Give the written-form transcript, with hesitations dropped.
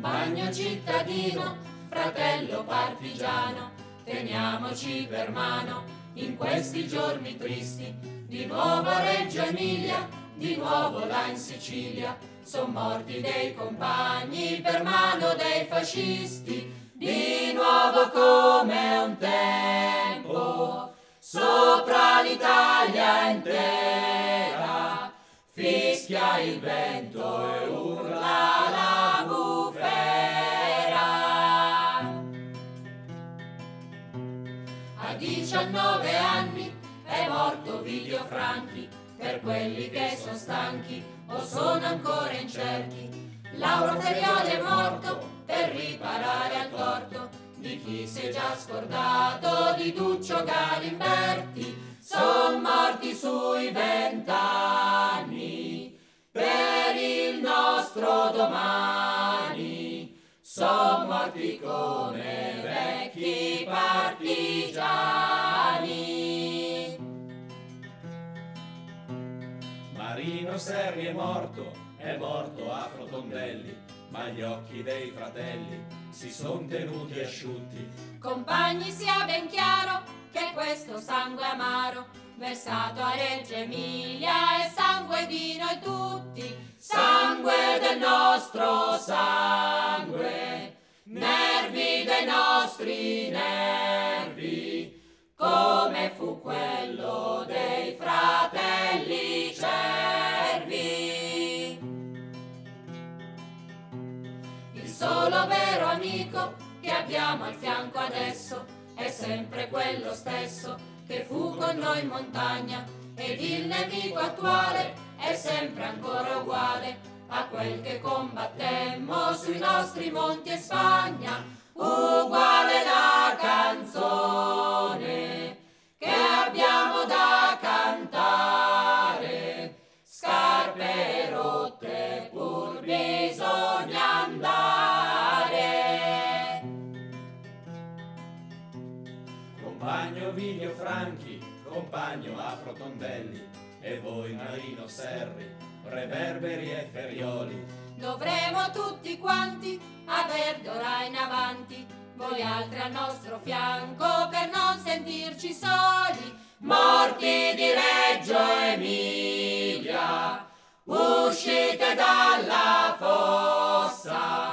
Compagno cittadino, fratello partigiano, teniamoci per mano in questi giorni tristi. Di nuovo a Reggio Emilia, di nuovo là in Sicilia, son morti dei compagni per mano dei fascisti. Di nuovo come un tempo, sopra l'Italia intera, fischia il vento e urla la bufera. A 19 anni è morto Ovidio Franchi, per quelli che sono stanchi o sono ancora incerti. Lauro Ferioli è morto per riparare al torto di chi si è già scordato di Duccio Galimberti. Son morti sui 20 anni per il nostro domani, son morti come vecchi partigiani. Marino Serri è morto a Frotondelli, ma gli occhi dei fratelli si son tenuti asciutti. Compagni, sia ben chiaro che questo sangue amaro versato a Reggio Emilia è sangue di noi tutti, sangue del nostro sangue, nervi dei nostri nervi, come fu quello dei fratelli Cervi. Il solo vero amico che abbiamo al fianco adesso è sempre quello stesso che fu con noi in montagna, ed il nemico attuale è sempre ancora uguale a quel che combattemmo sui nostri monti e Spagna. Uguale la canzone che abbiamo da cantare, scarpe rotte pur bisogna andare. Compagno Ovidio Franchi, compagno Afro Tondelli, e voi Marino Serri, Reverberi e Ferioli, dovremo tutti quanti aver d'ora in avanti voi altri al nostro fianco per non sentirci soli. Morti di Reggio Emilia, uscite dalla fossa.